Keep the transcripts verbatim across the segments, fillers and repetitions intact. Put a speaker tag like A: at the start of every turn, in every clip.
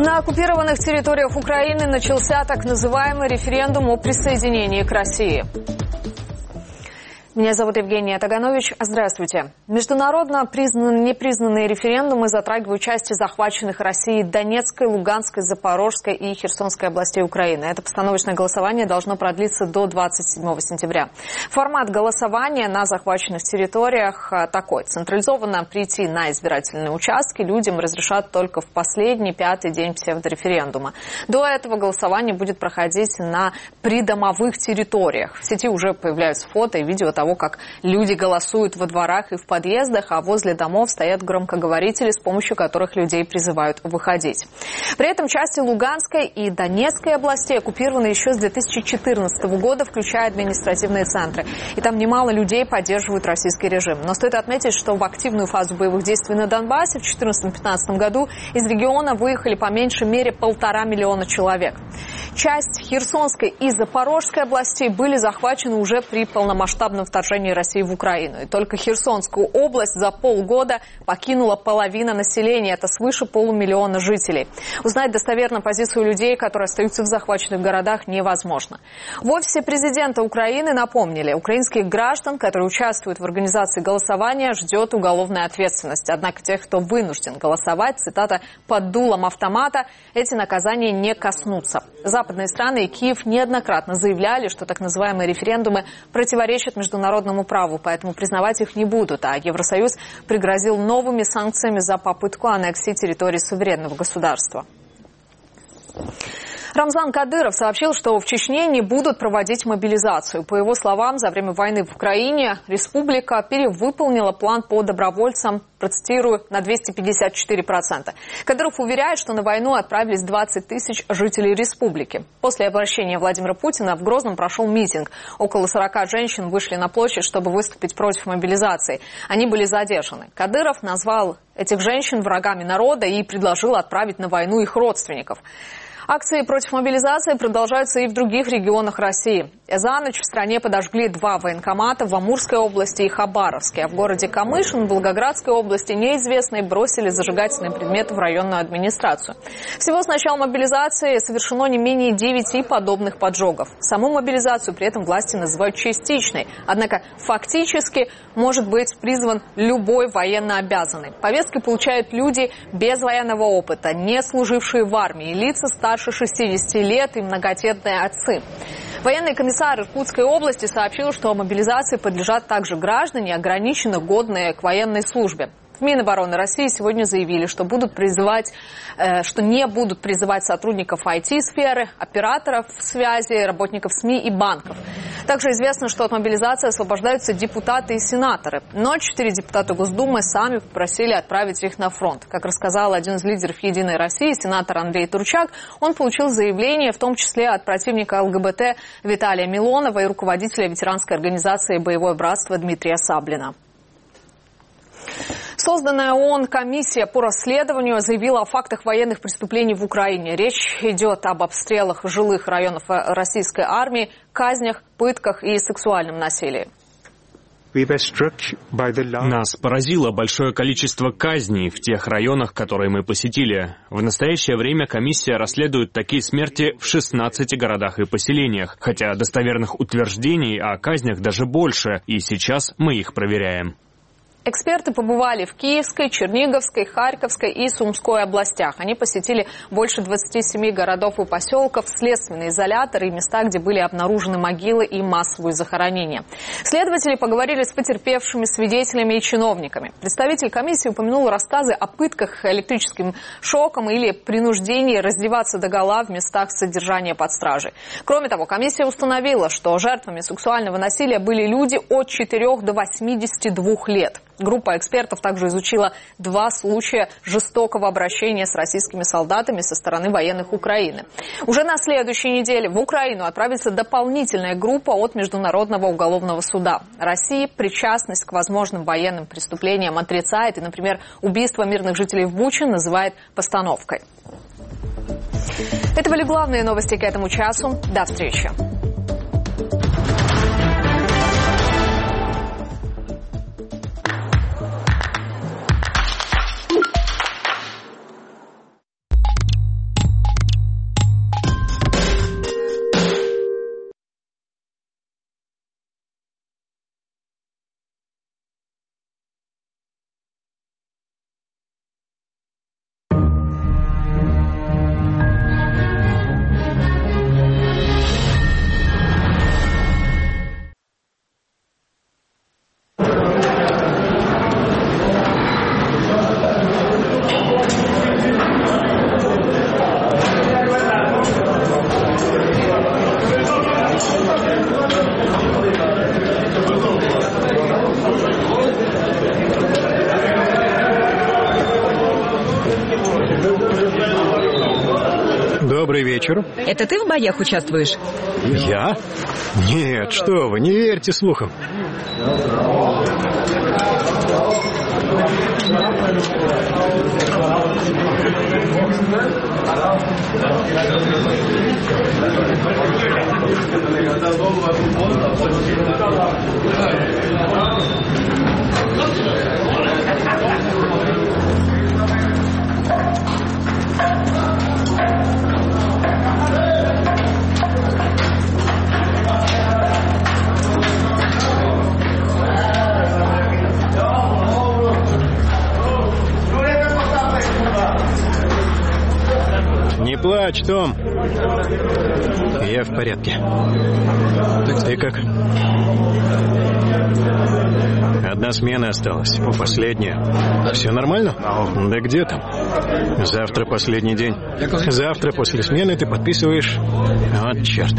A: На оккупированных территориях Украины начался так называемый референдум о присоединении к России. Меня зовут Евгения Таганович. Здравствуйте. Международно признанные непризнанные референдумы затрагивают части захваченных Россией Донецкой, Луганской, Запорожской и Херсонской областей Украины. Это постановочное голосование должно продлиться до двадцать седьмого сентября. Формат голосования на захваченных территориях такой. Централизованно прийти на избирательные участки людям разрешат только в последний, пятый день псевдореферендума. До этого голосование будет проходить на придомовых территориях. В сети уже появляются фото и видео того, как люди голосуют во дворах и в подъездах, а возле домов стоят громкоговорители, с помощью которых людей призывают выходить. При этом части Луганской и Донецкой областей оккупированы еще с две тысячи четырнадцатого года, включая административные центры. И там немало людей поддерживают российский режим. Но стоит отметить, что в активную фазу боевых действий на Донбассе в две тысячи четырнадцатом-две тысячи пятнадцатом году из региона выехали по меньшей мере полтора миллиона человек. Часть Херсонской и Запорожской областей были захвачены уже при полномасштабном вторжении России в Украину. И только Херсонскую область за полгода покинула половина населения. Это свыше полумиллиона жителей. Узнать достоверно позицию людей, которые остаются в захваченных городах, невозможно. В офисе президента Украины напомнили, украинских граждан, которые участвуют в организации голосования, ждет уголовная ответственность. Однако тех, кто вынужден голосовать, цитата, «под дулом автомата», эти наказания не коснутся. Западные страны и Киев неоднократно заявляли, что так называемые референдумы противоречат международному праву, поэтому признавать их не будут. А Евросоюз пригрозил новыми санкциями за попытку аннексии территории суверенного государства. Рамзан Кадыров сообщил, что в Чечне не будут проводить мобилизацию. По его словам, за время войны в Украине республика перевыполнила план по добровольцам, процитирую, на двести пятьдесят четыре процента. Кадыров уверяет, что на войну отправились двадцать тысяч жителей республики. После обращения Владимира Путина в Грозном прошел митинг. Около сорока женщин вышли на площадь, чтобы выступить против мобилизации. Они были задержаны. Кадыров назвал этих женщин врагами народа и предложил отправить на войну их родственников. Акции против мобилизации продолжаются и в других регионах России. За ночь в стране подожгли два военкомата в Амурской области и Хабаровске. А в городе Камышин, в Волгоградской области, неизвестные бросили зажигательные предметы в районную администрацию. Всего с начала мобилизации совершено не менее девяти подобных поджогов. Саму мобилизацию при этом власти называют частичной. Однако фактически может быть призван любой военнообязанный. Повестки получают люди без военного опыта, не служившие в армии, лица старше шестидесяти лет и многодетные отцы. Военный комиссар Иркутской области сообщил, что мобилизации подлежат также граждане, ограниченно годные к военной службе. В Минобороны России сегодня заявили, что будут призывать, э, что не будут призывать сотрудников ай ти-сферы, операторов связи, работников СМИ и банков. Также известно, что от мобилизации освобождаются депутаты и сенаторы. Но четыре депутата Госдумы сами попросили отправить их на фронт. Как рассказал один из лидеров «Единой России», сенатор Андрей Турчак, он получил заявление, в том числе от противника ЛГБТ Виталия Милонова и руководителя ветеранской организации «Боевое братство» Дмитрия Саблина. Созданная ООН комиссия по расследованию заявила о фактах военных преступлений в Украине. Речь идет об обстрелах жилых районов российской армии, казнях, пытках и сексуальном насилии.
B: Нас поразило большое количество казней в тех районах, которые мы посетили. В настоящее время комиссия расследует такие смерти в шестнадцати городах и поселениях, хотя достоверных утверждений о казнях даже больше, и сейчас мы их проверяем.
A: Эксперты побывали в Киевской, Черниговской, Харьковской и Сумской областях. Они посетили больше двадцати семи городов и поселков, следственные изоляторы и места, где были обнаружены могилы и массовые захоронения. Следователи поговорили с потерпевшими, свидетелями и чиновниками. Представитель комиссии упомянул рассказы о пытках электрическим шоком или принуждении раздеваться догола в местах содержания под стражей. Кроме того, комиссия установила, что жертвами сексуального насилия были люди от четырёх до восьмидесяти двух лет. Группа экспертов также изучила два случая жестокого обращения с российскими солдатами со стороны военных Украины. Уже на следующей неделе в Украину отправится дополнительная группа от Международного уголовного суда. Россия причастность к возможным военным преступлениям отрицает и, например, убийство мирных жителей в Буче называет постановкой. Это были главные новости к этому часу. До встречи.
C: Добрый вечер.
D: Это ты в боях участвуешь?
C: Я? Нет, что вы, не верьте слухам. Не плачь, Том. Я в порядке. Ты как? Одна смена осталась. Последняя. Все нормально? Да где там? Завтра последний день. Завтра после смены ты подписываешь... Вот черт.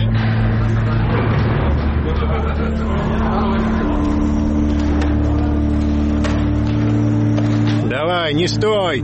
C: Давай, не стой!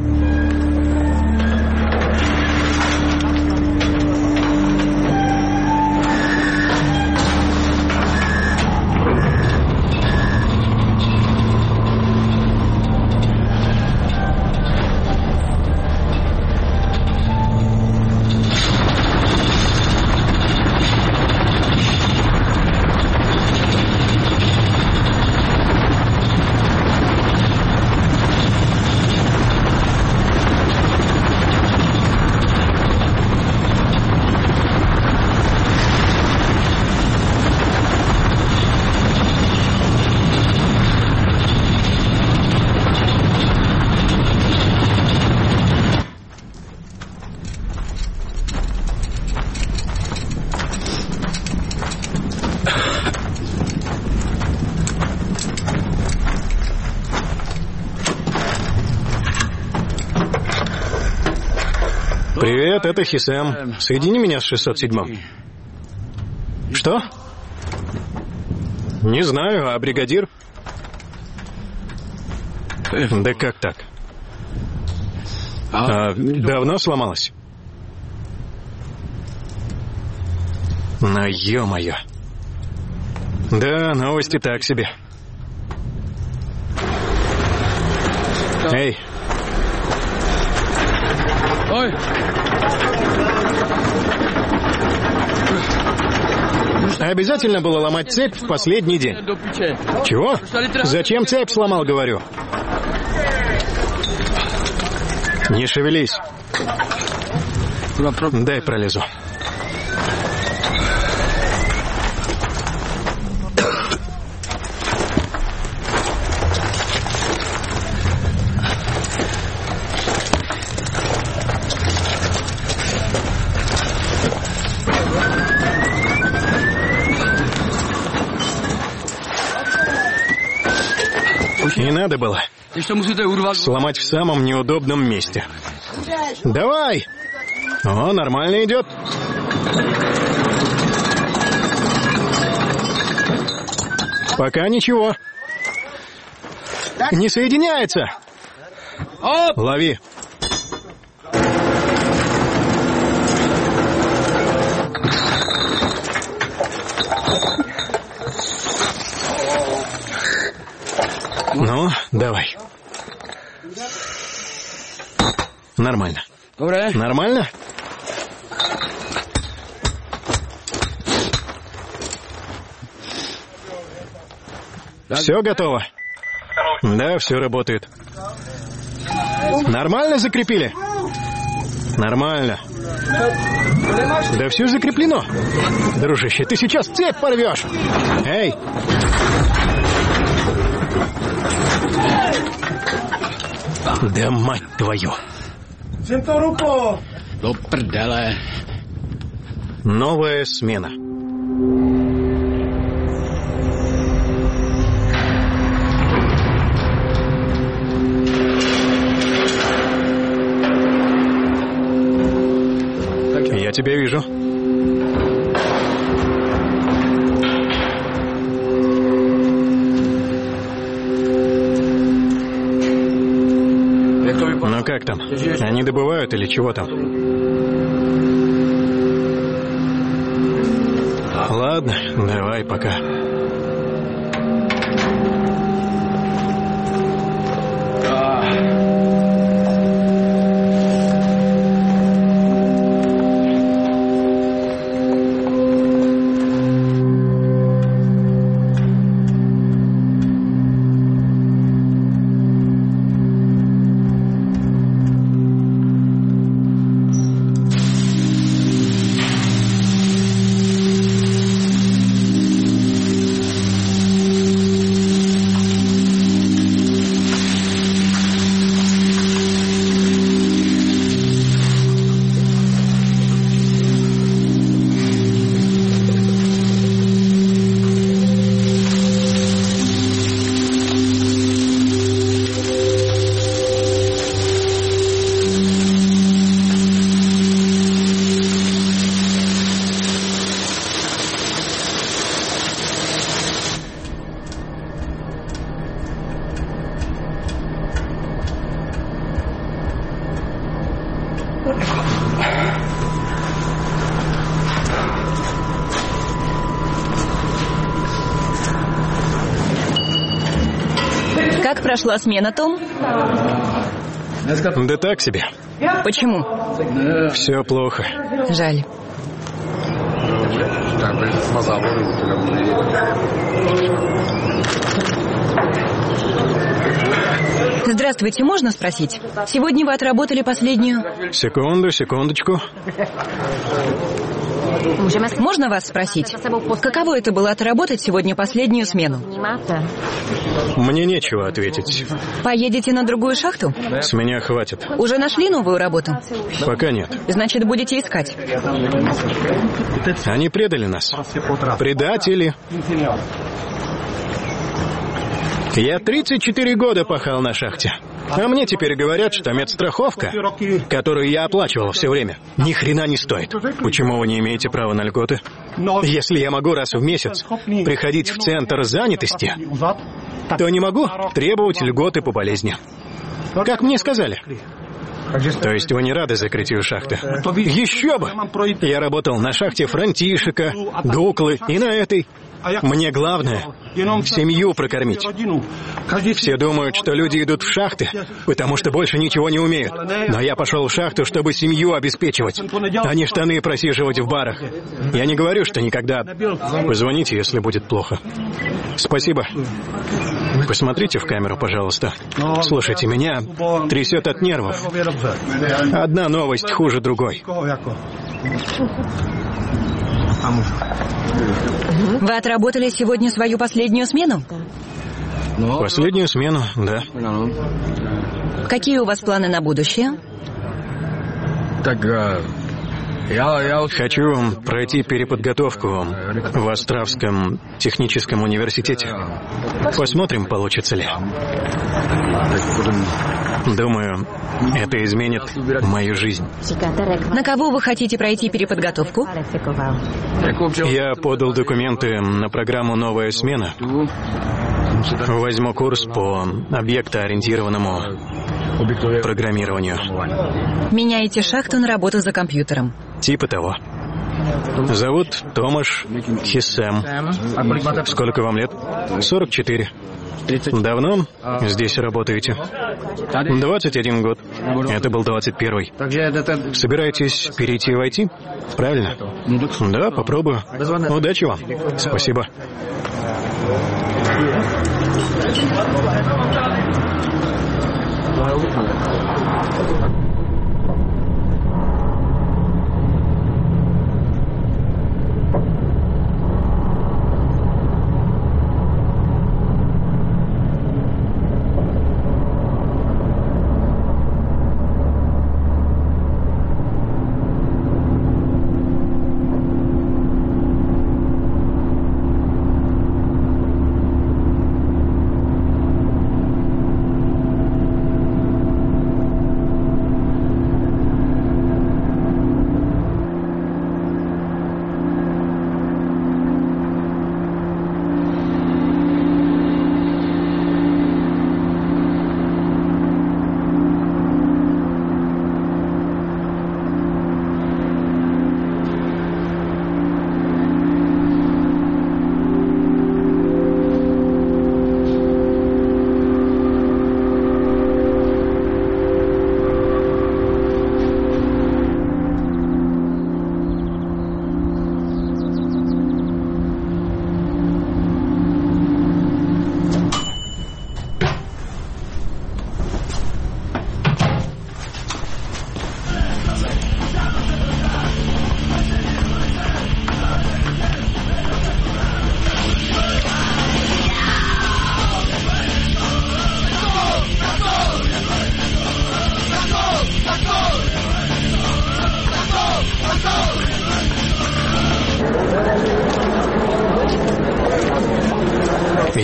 C: Привет, это Хисэм. Соедини меня с шестьсот седьмым. Что? Не знаю, а бригадир? Да как так? А, давно сломалась? Ну, ё-моё. Да, новости так себе. Эй. Ой. Обязательно было ломать цепь в последний день. Чего? Зачем цепь сломал, говорю? Не шевелись. Дай пролезу. Не надо было сломать в самом неудобном месте. Давай! О, нормально идет. Пока ничего. Не соединяется. Лови. Ну, давай. Нормально. Нормально? Все готово? Да, все работает. Нормально закрепили? Нормально. Да все закреплено. Дружище, ты сейчас цепь порвешь. Эй! Да мать твою. Новая смена. Я тебя вижу. Ну как там? Они добывают или чего там? Ладно, давай, пока.
D: Как прошла смена, Том?
C: Да так себе.
D: Почему?
C: Все плохо.
D: Жаль. Здравствуйте, можно спросить? Сегодня вы отработали последнюю...
C: Секунду, секундочку.
D: Можно вас спросить? Каково это было отработать сегодня последнюю смену?
C: Мне нечего ответить.
D: Поедете на другую шахту?
C: С меня хватит.
D: Уже нашли новую работу?
C: Пока нет.
D: Значит, будете искать.
C: Они предали нас. Предатели. Я тридцать четыре года пахал на шахте. А мне теперь говорят, что медстраховка, которую я оплачивал все время, ни хрена не стоит. Почему вы не имеете права на льготы? Если я могу раз в месяц приходить в центр занятости, то не могу требовать льготы по болезни. Как мне сказали. То есть вы не рады закрытию шахты? Еще бы! Я работал на шахте Франтишека, Дуклы и на этой. Мне главное семью прокормить. Все думают, что люди идут в шахты, потому что больше ничего не умеют. Но я пошел в шахту, чтобы семью обеспечивать, а не штаны просиживать в барах. Я не говорю, что никогда. Позвоните, если будет плохо. Спасибо. Посмотрите в камеру, пожалуйста. Слушайте, меня трясет от нервов. Одна новость хуже другой.
D: Вы отработали сегодня свою последнюю смену?
C: Последнюю смену, да.
D: Какие у вас планы на будущее?
C: Хочу пройти переподготовку в Островском техническом университете. Посмотрим, получится ли. Думаю, это изменит мою жизнь.
D: На кого вы хотите пройти переподготовку?
C: Я подал документы на программу «Новая смена». Возьму курс по объектоориентированному программированию.
D: Меняете шахту на работу за компьютером.
C: Типа того. Зовут Томаш Хиссем. Сколько вам лет? сорок четыре. Давно здесь работаете? двадцать один год. Это был двадцать первый. Собираетесь перейти в ай ти? Правильно? Да, попробую. Удачи вам. Спасибо.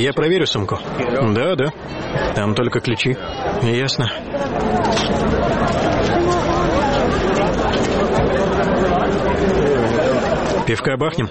C: Я проверю сумку. Да, да. Там только ключи. Ясно. Пивка бахнем?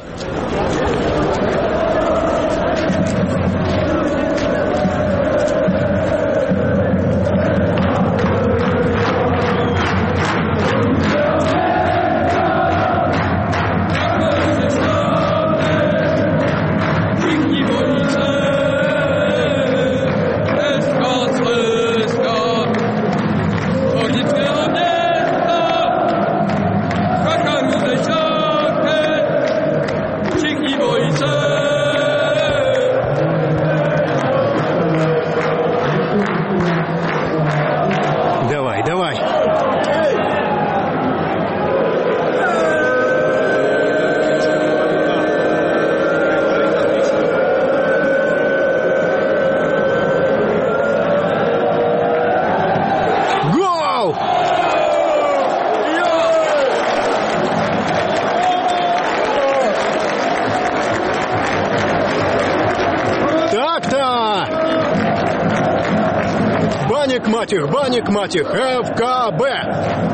C: Банник, мать их, банник, мать их, эф ка бэ.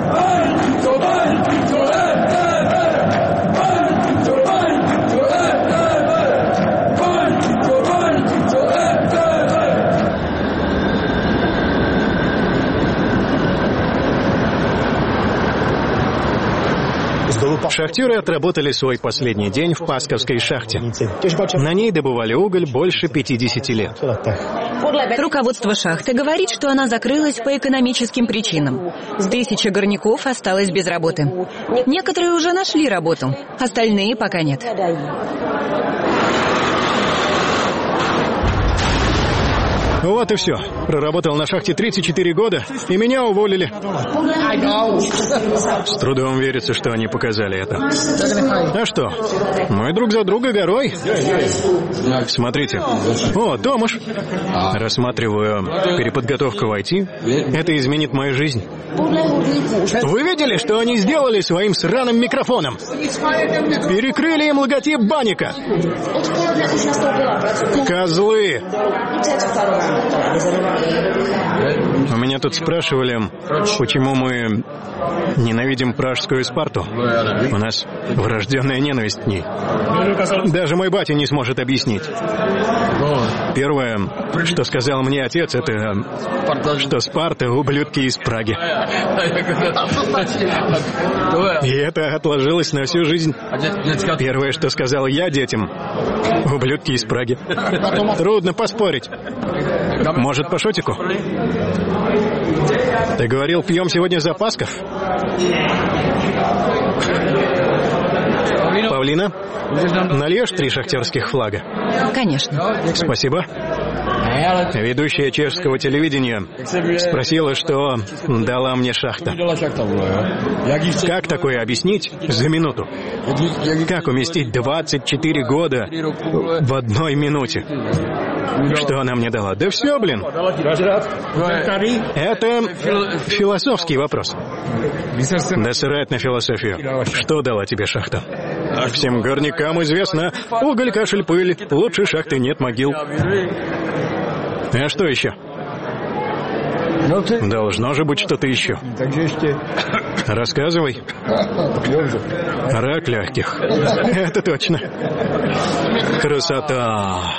C: Шахтеры отработали свой последний день в Пасковской шахте. На ней добывали уголь больше пятидесяти лет.
D: Руководство шахты говорит, что она закрылась по экономическим причинам. Тысяча горняков осталось без работы. Некоторые уже нашли работу, остальные пока нет.
C: Вот и все. Проработал на шахте тридцать четыре года, и меня уволили. С трудом верится, что они показали это. А что? Мы друг за друга горой. Смотрите. О, Томаш. Рассматриваю переподготовку в ай ти. Это изменит мою жизнь. Вы видели, что они сделали своим сраным микрофоном? Перекрыли им логотип Банника. Козлы. У меня тут спрашивали, почему мы ненавидим пражскую Спарту. У нас врожденная ненависть к ней. Даже мой батя не сможет объяснить. Первое, что сказал мне отец, это что Спарта — ублюдки из Праги. И это отложилось на всю жизнь. Первое, что сказал я детям — ублюдки из Праги. Трудно поспорить. Может, по шотику? Ты говорил, пьем сегодня за Пасков? Павлина, нальешь три шахтерских флага?
D: Конечно.
C: Спасибо. Ведущая чешского телевидения спросила, что дала мне шахта. Как такое объяснить за минуту? Как уместить двадцать четыре года в одной минуте? Что она мне дала? Да все, блин. Это философский вопрос. Да срать на философию. Что дала тебе шахта? Всем горнякам известно, уголь, кашель, пыль. Лучше шахты нет могил. А что еще? Должно же быть что-то еще. Рассказывай. Рак легких. Это точно. Красота.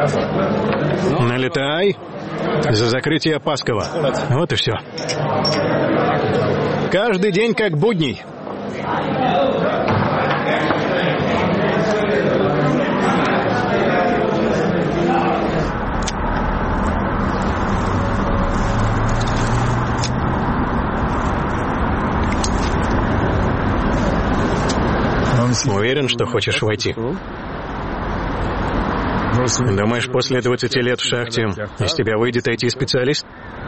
C: Налетай за закрытие Паскова. Вот и все. Каждый день как будний. Уверен, что хочешь войти? Думаешь, после двадцати лет в шахте из тебя выйдет ай ти-специалист?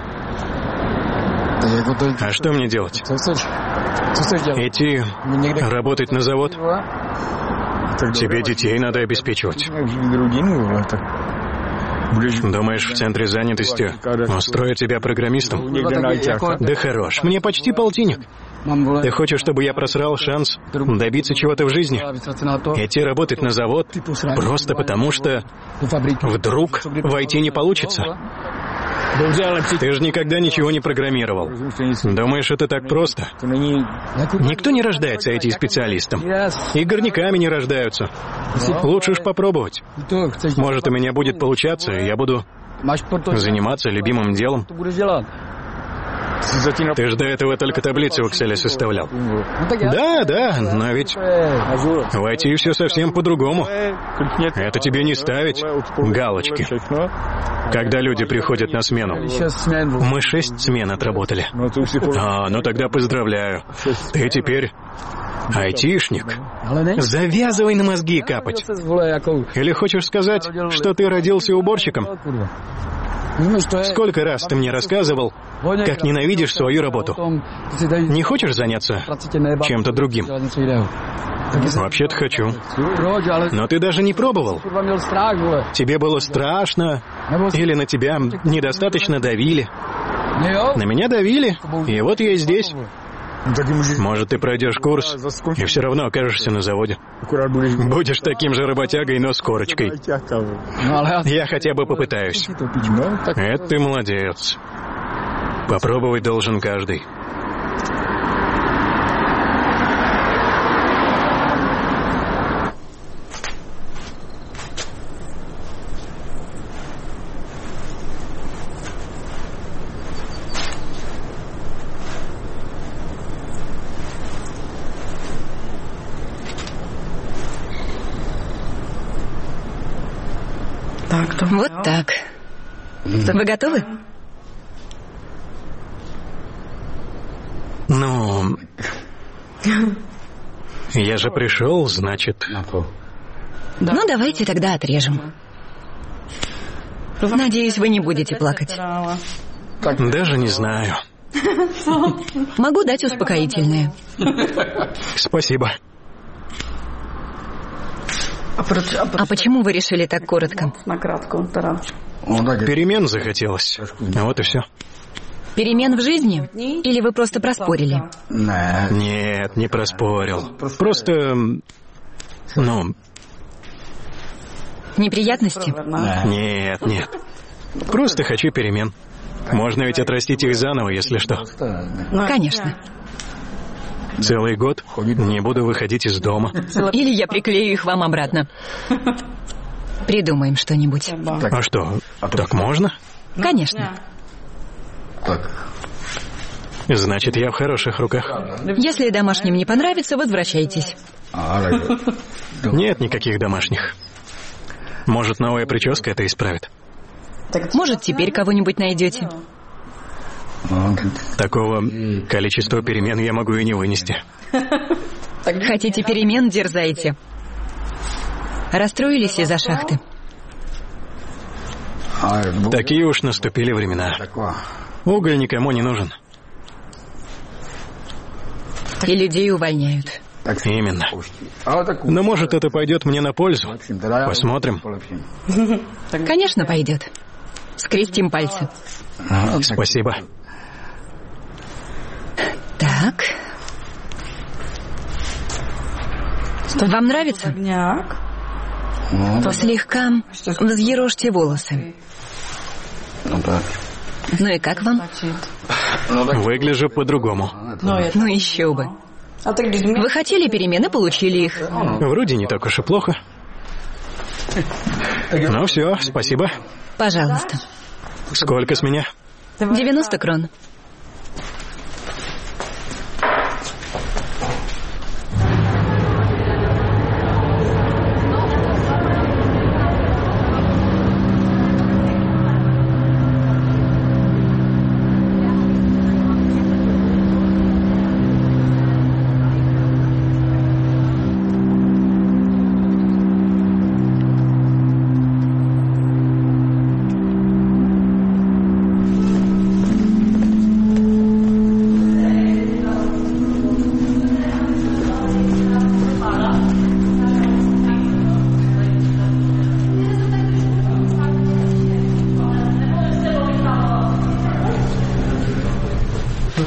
C: А что мне делать? Идти работать на завод? Тебе детей надо обеспечивать. Думаешь, в центре занятости устроят тебя программистом? Да хорош, мне почти полтинник. Ты хочешь, чтобы я просрал шанс добиться чего-то в жизни? Идти работать на завод просто потому, что вдруг войти не получится? Ты же никогда ничего не программировал. Думаешь, это так просто? Никто не рождается ай ти-специалистом. И горняками не рождаются. Лучше уж попробовать. Может, у меня будет получаться, и я буду заниматься любимым делом. Ты же до этого только таблицы в Excel составлял. Да, да, но ведь в ай ти все совсем по-другому. Это тебе не ставить галочки. Когда люди приходят на смену. Мы шесть смен отработали. А, ну тогда поздравляю. Ты теперь айтишник. Завязывай на мозги капать. Или хочешь сказать, что ты родился уборщиком? Сколько раз ты мне рассказывал, как ненавидишь свою работу? Не хочешь заняться чем-то другим? Вообще-то хочу. Но ты даже не пробовал. Тебе было страшно, или на тебя недостаточно давили. На меня давили, и вот я здесь. Может, ты пройдешь курс и все равно окажешься на заводе. Будешь таким же работягой, но с корочкой. Я хотя бы попытаюсь. Это ты молодец. Попробовать должен каждый.
D: Вот так. Вы готовы?
C: Ну, я же пришел, значит...
D: Ну, давайте тогда отрежем. Надеюсь, вы не будете плакать.
C: Даже не знаю.
D: Могу дать успокоительное.
C: Спасибо.
D: А почему вы решили так коротко?
C: Перемен захотелось. Вот и все.
D: Перемен в жизни? Или вы просто проспорили?
C: Нет, не проспорил. Просто... Ну...
D: Неприятности?
C: Нет, нет. Просто хочу перемен. Можно ведь отрастить их заново, если что.
D: Конечно.
C: Целый год не буду выходить из дома.
D: Или я приклею их вам обратно. Придумаем что-нибудь.
C: А что, так можно?
D: Конечно.
C: Значит, я в хороших руках.
D: Если домашним не понравится, возвращайтесь.
C: Нет никаких домашних. Может, новая прическа это исправит?
D: Может, теперь кого-нибудь найдете.
C: Такого количества перемен я могу и не вынести.
D: Хотите перемен, дерзайте. Расстроились из-за шахты?
C: Такие уж наступили времена. Уголь никому не нужен.
D: И людей увольняют.
C: Именно. Но может это пойдет мне на пользу. Посмотрим.
D: Конечно, пойдет. Скрестим пальцы.
C: Спасибо.
D: Так. Вам нравится? Слегка взъерошьте волосы. Ну и как вам?
C: Выгляжу по-другому.
D: Ну еще бы. Вы хотели перемены, получили их.
C: Вроде не так уж и плохо. Ну все, спасибо.
D: Пожалуйста.
C: Сколько с меня?
D: девяносто крон.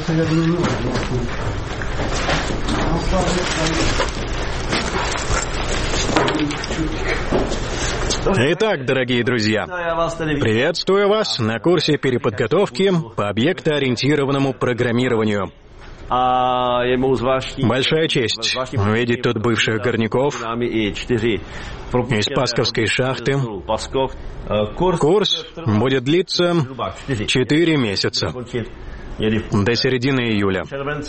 C: Итак, дорогие друзья, приветствую вас на курсе переподготовки по объектоориентированному программированию. Большая честь увидеть тут бывших горняков из Пасковской шахты. Курс будет длиться четыре месяца, до середины июля.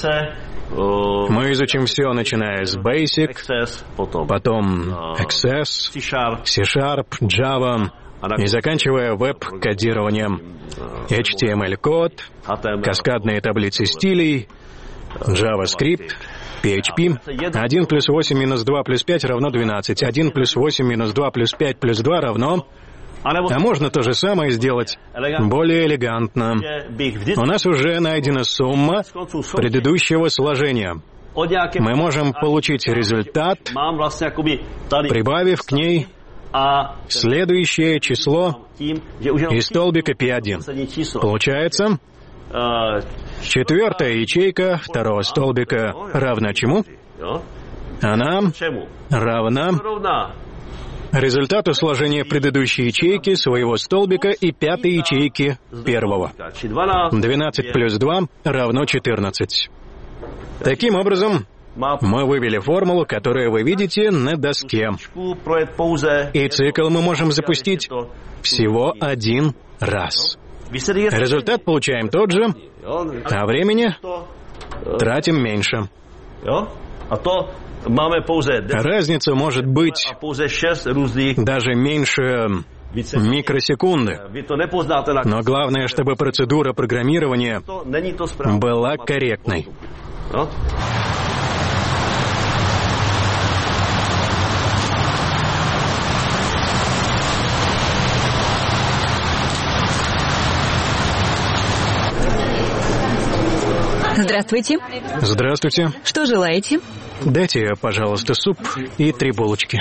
C: Мы изучим все, начиная с Basic, потом Access, C-Sharp, Java и заканчивая веб-кодированием, эйч ти эм эль-код, каскадные таблицы стилей, JavaScript, пи эйч пи. один плюс восемь минус два плюс пять равно двенадцать. один плюс восемь минус два плюс пять плюс два равно... А можно то же самое сделать более элегантно. У нас уже найдена сумма предыдущего сложения. Мы можем получить результат, прибавив к ней следующее число из столбика пи один. Получается, четвертая ячейка второго столбика равна чему? Она равна результату сложения предыдущей ячейки своего столбика и пятой ячейки первого. двенадцать плюс два равно четырнадцать. Таким образом, мы вывели формулу, которую вы видите на доске. И цикл мы можем запустить всего один раз. Результат получаем тот же, а времени тратим меньше. Разница может быть даже меньше микросекунды. Но главное, чтобы процедура программирования была корректной.
D: Здравствуйте.
C: Здравствуйте.
D: Что желаете?
C: Дайте, пожалуйста, суп и три булочки.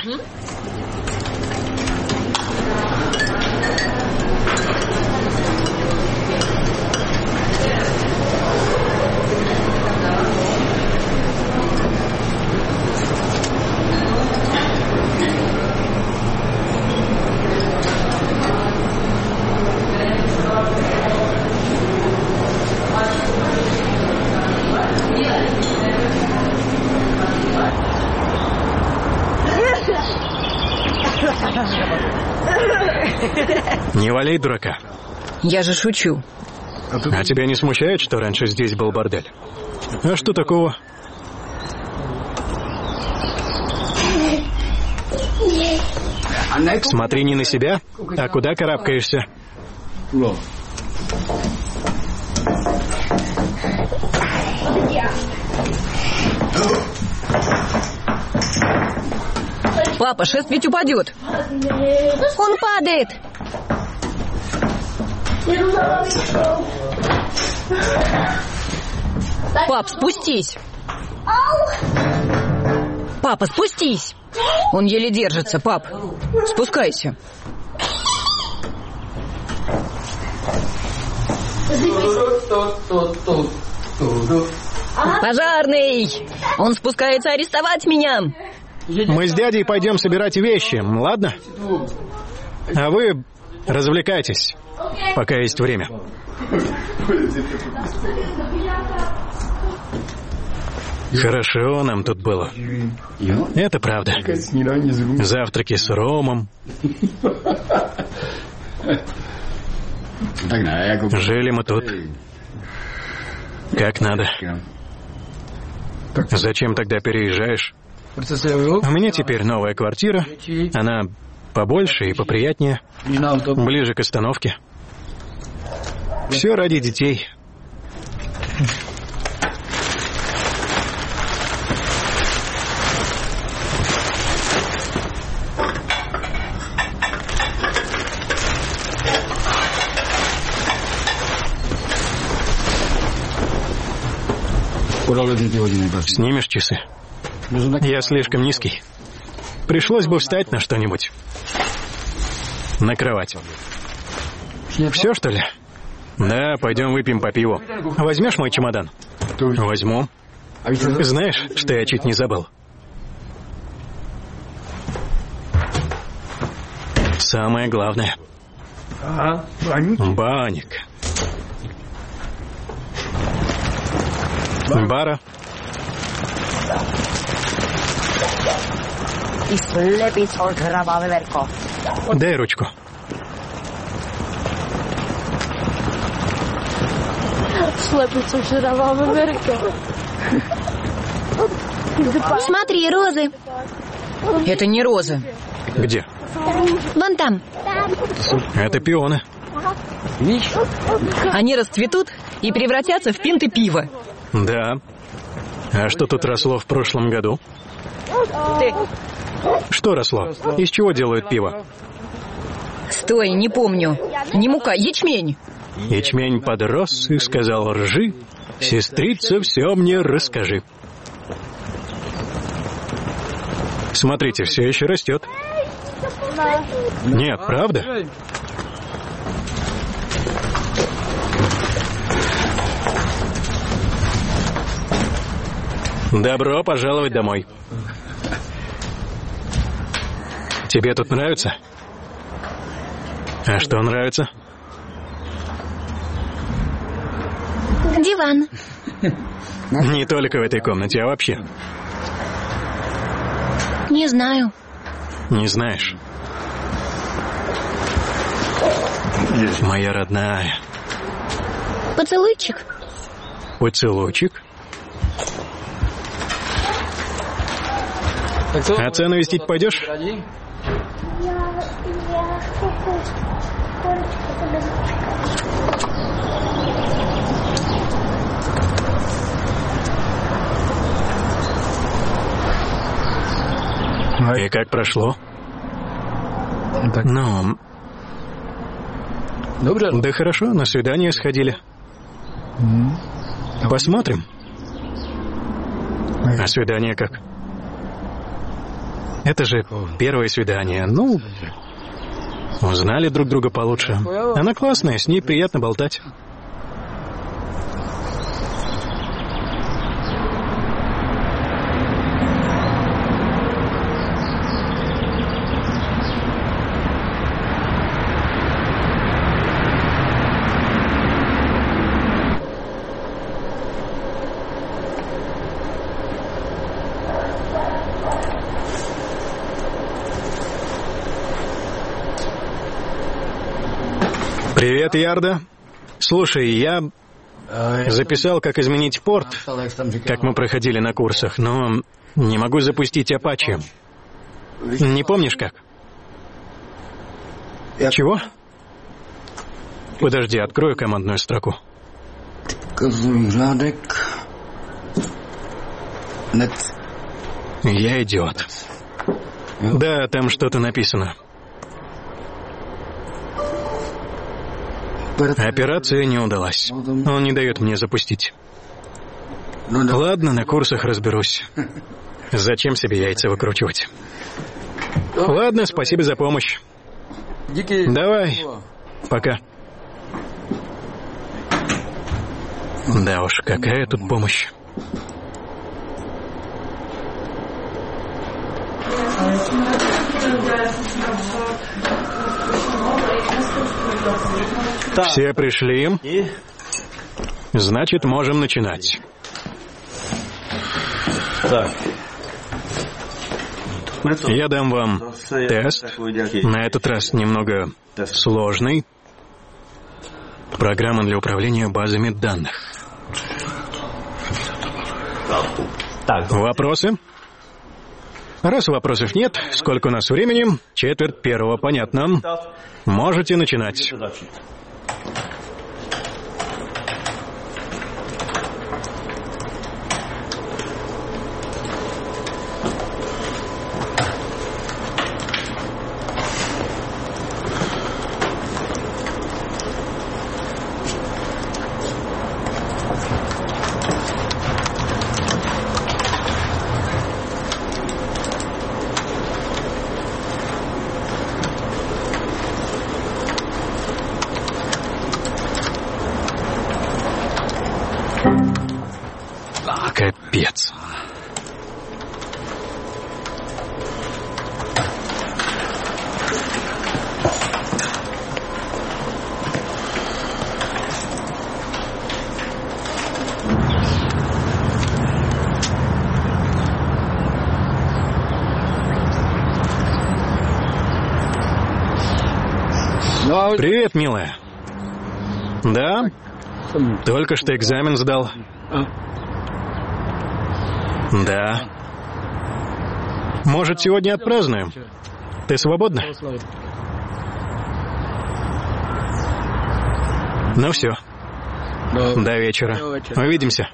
C: Не валяй дурака.
D: Я же шучу.
C: А тебя не смущает, что раньше здесь был бордель? А что такого? Смотри не на себя, а куда карабкаешься?
D: Папа, шест ведь упадет. Он падает. Пап, спустись. Папа, спустись. Он еле держится, пап. Спускайся. Пожарный! Он спускается арестовать меня.
C: Мы с дядей пойдем собирать вещи, ладно? А вы развлекайтесь, пока есть время. Хорошо нам тут было. Это правда. Завтраки с ромом. Жили мы тут. Как надо. Зачем тогда переезжаешь? У меня теперь новая квартира. Она побольше и поприятнее. Ближе к остановке. Все ради детей. Снимешь часы? Я слишком низкий. Пришлось бы встать на что-нибудь. На кровать. Все, что ли? Да, пойдем выпьем по пиву. Возьмешь мой чемодан? Возьму. Знаешь, что я чуть не забыл? Самое главное. Банник. Бара. Дай ручку.
D: Смотри, розы. Это не розы.
C: Где?
D: Вон там.
C: Это пионы.
D: Они расцветут и превратятся в пинты пива.
C: Да. А что тут росло в прошлом году? Что росло? Из чего делают пиво?
D: Стой, не помню. Не мука, ячмень.
C: Ячмень подрос и сказал: ржи, сестрица, все мне расскажи. Смотрите, все еще растет. Нет, правда? Добро пожаловать домой. Тебе тут нравится? А что нравится?
D: Диван.
C: Не только в этой комнате, а вообще.
D: Не знаю.
C: Не знаешь? Моя родная.
D: Поцелуйчик.
C: Поцелуйчик. Отца навестить пойдешь? И как прошло? Ну... Да хорошо, на свидание сходили. Посмотрим. А свидание как? Это же первое свидание. Ну, узнали друг друга получше. Она классная, с ней приятно болтать. Привет, Ярда. Слушай, я записал, как изменить порт, как мы проходили на курсах, но не могу запустить Apache. Не помнишь как? Чего? Подожди, открою командную строку. Я идиот. Да, там что-то написано. Операция не удалась. Он не дает мне запустить. Ладно, на курсах разберусь. Зачем себе яйца выкручивать? Ладно, спасибо за помощь. Давай. Пока. Да уж, какая тут помощь. Все пришли. Значит, можем начинать. Я дам вам тест. На этот раз немного сложный. Программа для управления базами данных. Вопросы? Раз вопросов нет, сколько у нас времени? Четверть первого, понятно. Можете начинать. Капец. Привет, милая. Да? Только что экзамен сдал. Да. Может, сегодня отпразднуем? Ты свободна? Ну все. До вечера. Увидимся.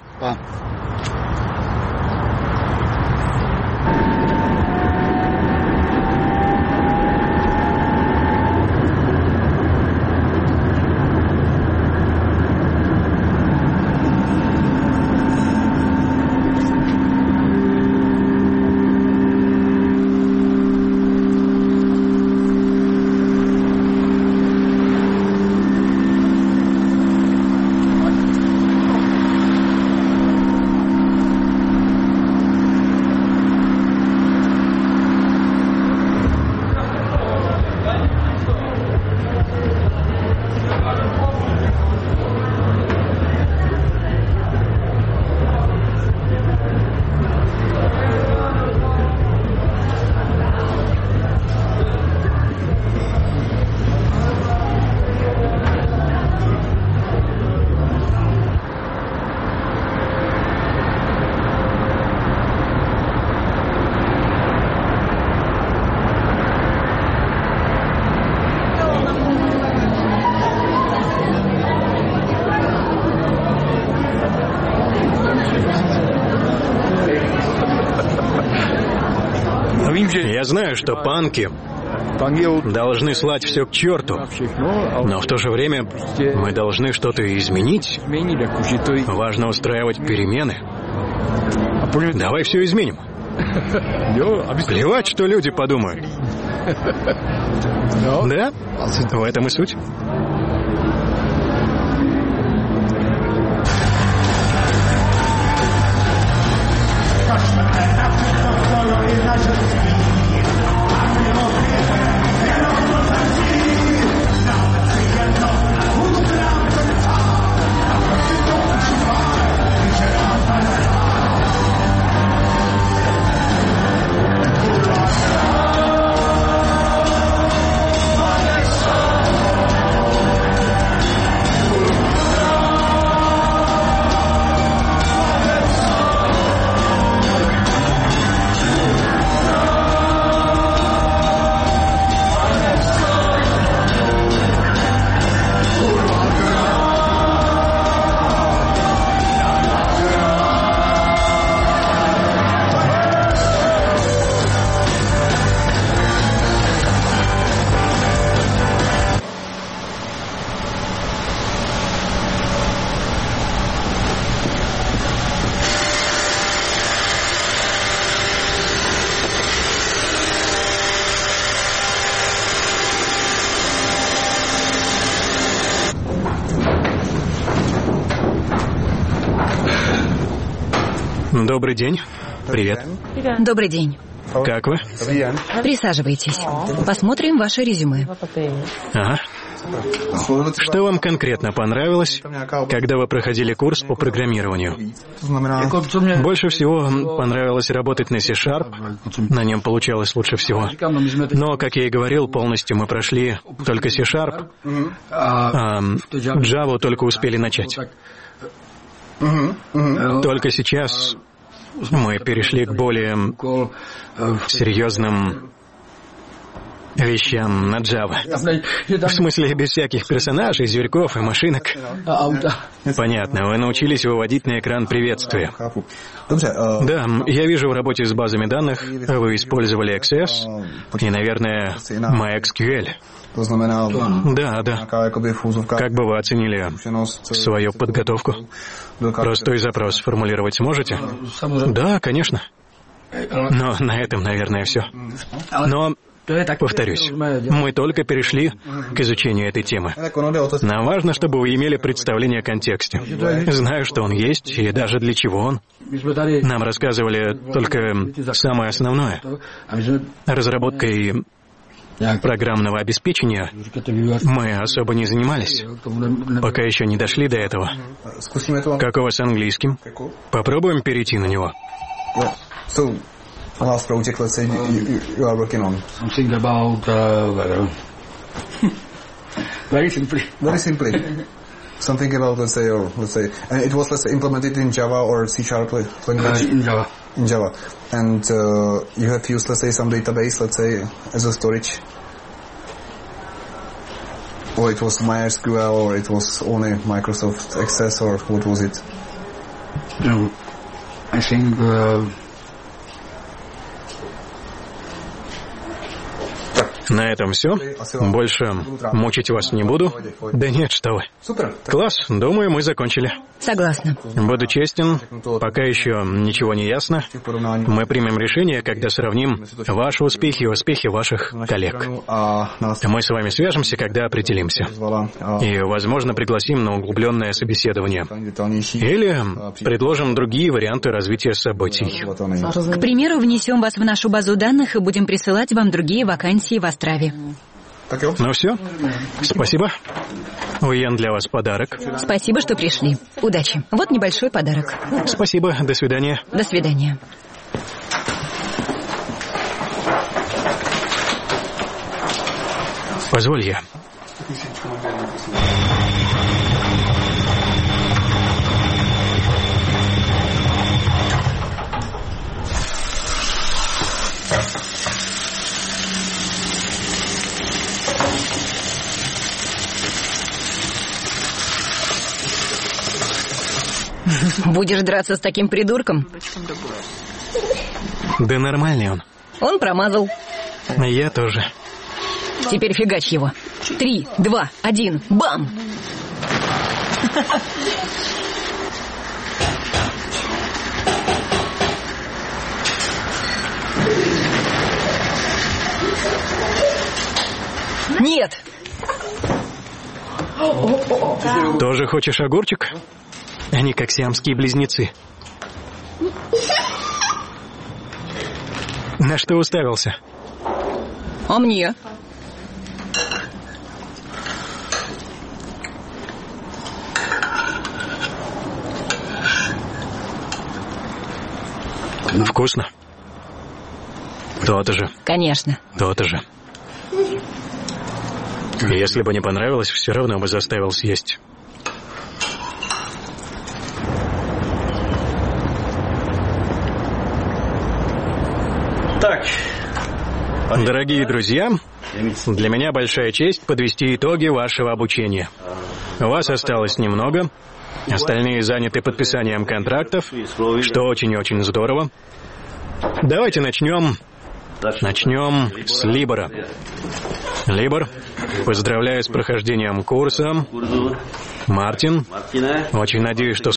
C: Я знаю, что панки должны слать все к черту, но в то же время мы должны что-то изменить. Важно устраивать перемены. Давай все изменим. Плевать, что люди подумают. Да? В этом и суть. Добрый день. Привет.
D: Добрый день.
C: Как вы?
D: Присаживайтесь. Посмотрим ваше резюме.
C: Ага. Что вам конкретно понравилось, когда вы проходили курс по программированию? Больше всего понравилось работать на C-Sharp. На нем получалось лучше всего. Но, как я и говорил, полностью мы прошли только C-Sharp. А Java только успели начать. Только сейчас мы перешли к более серьезным вещам на Java. В смысле, без всяких персонажей, зверьков и машинок. Понятно, вы научились выводить на экран приветствия. Да, я вижу в работе с базами данных, вы использовали икс эс и, наверное, MySQL. Да, да. Как бы вы оценили свою подготовку? Простой запрос формулировать сможете? Да, конечно. Но на этом, наверное, все. Но Повторюсь, мы только перешли к изучению этой темы. Нам важно, чтобы вы имели представление о контексте. Знаю, что он есть, и даже для чего он. Нам рассказывали только самое основное. Разработкой программного обеспечения мы особо не занимались, пока еще не дошли до этого. Как у вас с английским? Попробуем перейти на него.
E: Last project, let's say, you, you are working on?
F: Something about uh, weather. Very simply.
E: Very simply. Something about, let's say, or let's say, and it was, let's say, implemented in Java or C Sharp language.
F: Uh, in Java.
E: In Java, and uh, you have used, let's say, some database, let's say, as a storage. Or it was MySQL, or it was only Microsoft Access, or what was it?
F: No, I think. Uh,
C: На этом все. Больше мучить вас не буду. Да нет, что вы. Класс, думаю, мы закончили.
D: Согласна.
C: Буду честен, пока еще ничего не ясно. Мы примем решение, когда сравним ваши успехи и успехи ваших коллег. Мы с вами свяжемся, когда определимся. И, возможно, пригласим на углубленное собеседование. Или предложим другие варианты развития событий.
D: К примеру, внесем вас в нашу базу данных и будем присылать вам другие вакансии в Острове.
C: Ну все. Спасибо. У Ян для вас подарок.
D: Спасибо, что пришли. Удачи. Вот небольшой подарок.
C: Спасибо. До свидания.
D: До свидания.
C: Позволь я.
D: Будешь драться с таким придурком?
C: Да нормальный он.
D: Он промазал.
C: Я тоже.
D: Теперь фигач его. Три, два, один, бам! Нет!
C: Тоже хочешь огурчик? Они как сиамские близнецы. На что уставился?
D: А мне?
C: Вкусно? То-то же.
D: Конечно.
C: То-то же. Если бы не понравилось, все равно бы заставил съесть.
G: Так.
C: Дорогие друзья, для меня большая честь подвести итоги вашего обучения. Вас осталось немного. Остальные заняты подписанием контрактов, что очень и очень здорово. Давайте начнем. Начнем с Либора. Либор, поздравляю с прохождением курса. Мартин, очень надеюсь, что